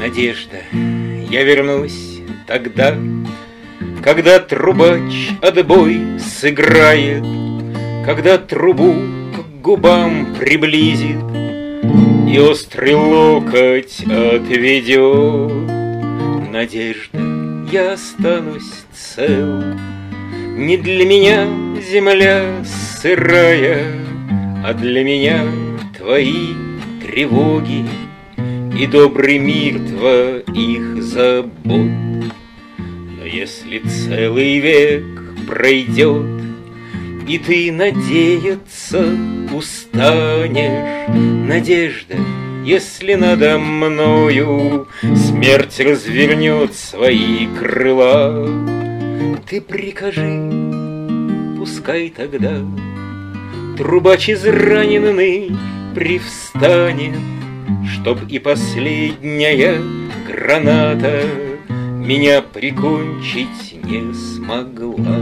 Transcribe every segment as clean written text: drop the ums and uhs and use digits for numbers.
Надежда, я вернусь тогда, когда трубач отбой сыграет, когда трубу к губам приблизит и острый локоть отведет. Надежда, я останусь цел. Не для меня земля сырая, а для меня твои тревоги и добрый мир твоих забот. Но если целый век пройдет, и ты надеяться устанешь, Надежда, если надо мною смерть развернет свои крыла, ты прикажи, пускай тогда трубач израненный привстанет, чтоб и последняя граната меня прикончить не смогла.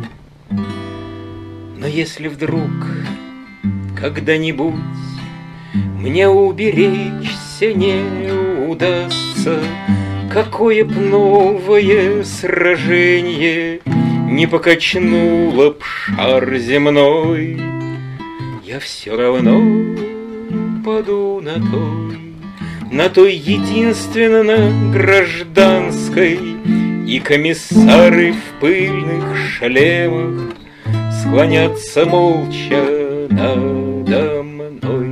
Но если вдруг когда-нибудь мне уберечься не удастся, какое б новое сражение не покачнуло б шар земной, я все равно паду на той единственно гражданской, и комиссары в пыльных шлемах склонятся молча надо мной.